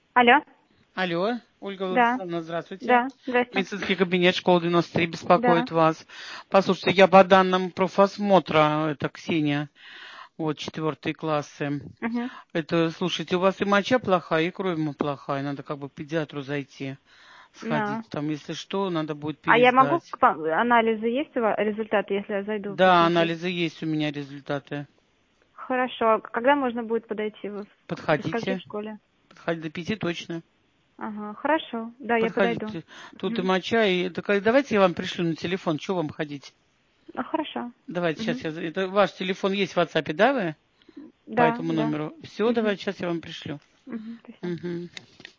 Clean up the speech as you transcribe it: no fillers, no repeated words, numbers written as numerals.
Алло. Алло, Ольга Да, Владиславовна, здравствуйте. да, здрасте. Медицинский кабинет школы 93 Да. беспокоит вас. Послушайте, я по данным профосмотра, это Ксения, вот, 4 классы. Мгм. Это, слушайте, у вас и моча плохая, и кровь плохая. Надо как бы к педиатру зайти, сходить. Да. Там, если что, надо будет А я могу, пересдать. анализы есть у вас, результаты, если я зайду Да, посмотреть? анализы есть у меня, результаты. Хорошо. Когда можно будет подойти? Вы до скольки в Подходите. школе? Подходите до 5 точно. Ага, хорошо. Да, я подойду. Подходите. Тут и Мгм. моча, и... Давайте я вам пришлю на телефон, что вам ходить? Ну, хорошо. Давайте, сейчас Мгм. я... Это ваш телефон есть в WhatsApp, да, вы? По Да, этому да. номеру. Все, Мгм. давайте, сейчас я вам пришлю. Мгм. Спасибо. Мгм.